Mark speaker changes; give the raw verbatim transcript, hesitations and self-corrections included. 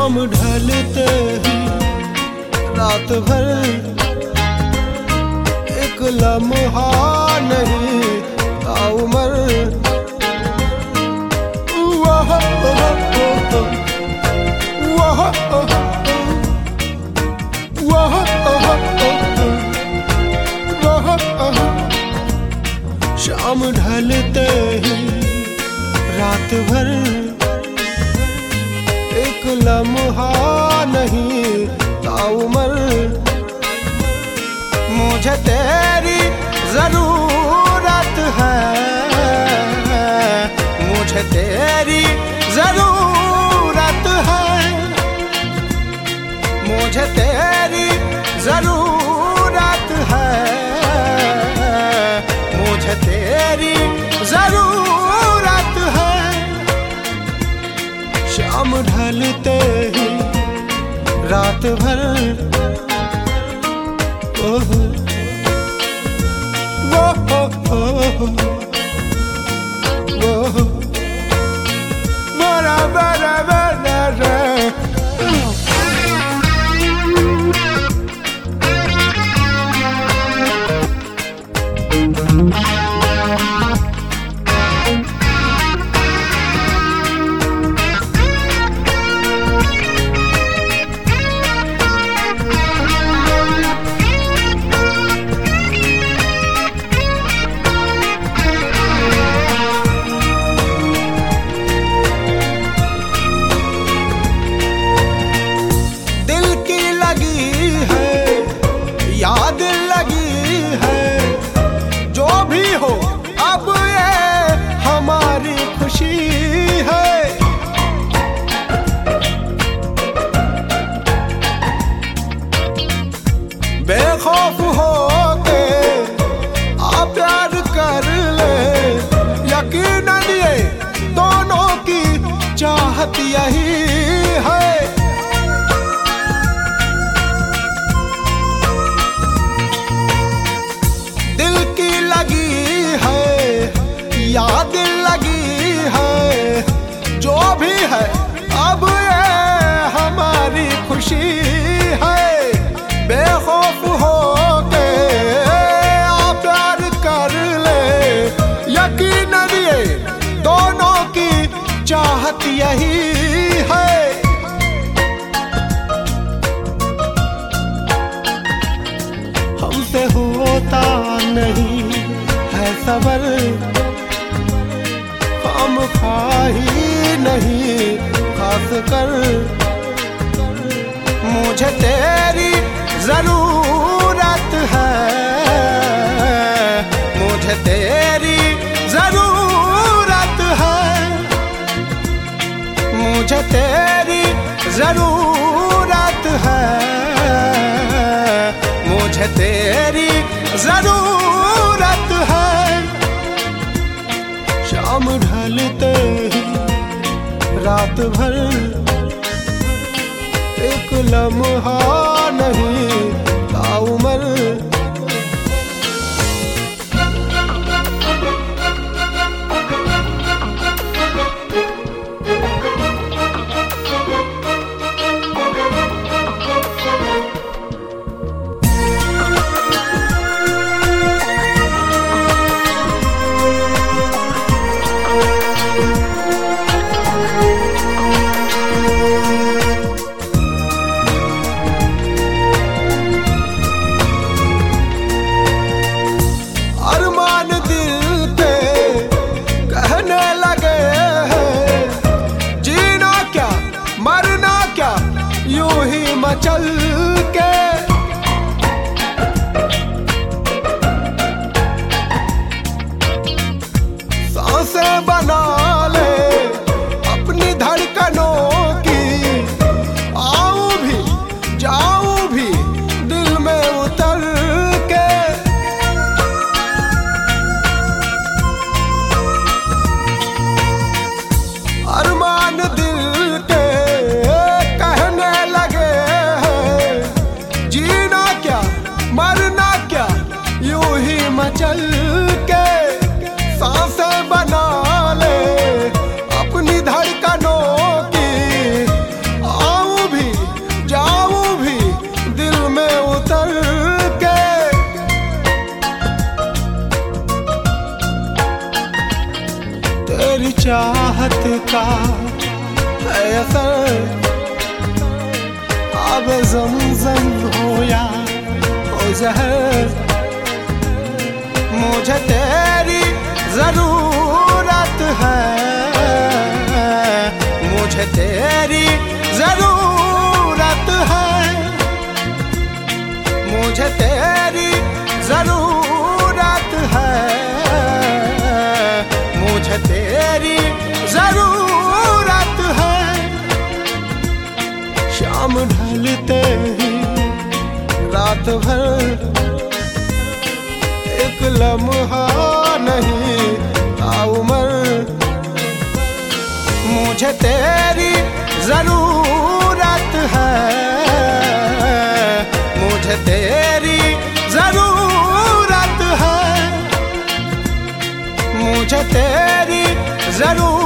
Speaker 1: शाम ढलते ही रात भर एक लम्हा नहीं ताउमर। वाह वाह वाह। शाम ढलते ही रात भर एक लम्हा नहीं ताउमर। मुझे तेरी जरूरत है, मुझे तेरी जरूरत है, मुझे तेरी जरूरत है, मुझे तेरी जरूरत है। शाम ढलते ही रात भर ओह वो वो बड़ा बड़ा बड़ा। याद लगी है जो भी हो, अब ये हमारी खुशी है। बेखौफ हो के आप प्यार कर ले, यकीनन ये दोनों की चाहत यही है। याद लगी है जो भी है, अब ये हमारी खुशी है। बेखौफ हो के आप प्यार कर ले, यकीनन ये दोनों की चाहत यही है। हमसे होता नहीं है सबर, हम खाही नहीं खास कर। मुझे तेरी जरूरत है, मुझे तेरी जरूरत है, मुझे तेरी जरूरत है, मुझे तेरी जरूरत है। शाम ढलते ही रात भर एक लम्हा नहीं ताउमर। चल के सांसें बना ले अपनी धड़कनों की, आऊं भी जाऊं भी दिल में उतर के। अरमान दिल के चल के सांसें बना ले अपनी धड़कनों की, आऊं तेरी चाहत का है असर, अब ज़मज़म हो या हो ज़हर, मुझे तेरी ज़रूरत है, मुझे तेरी ज़रूरत है, मुझे तेरी ज़रूरत है, मुझे तेरी ज़रूरत है। शाम ढलते ही रात भर एक लम्हा नहीं ताउमर, मुझे तेरी ज़रूरत है, मुझे तेरी ज़रूरत है, मुझे तेरी ज़रूरत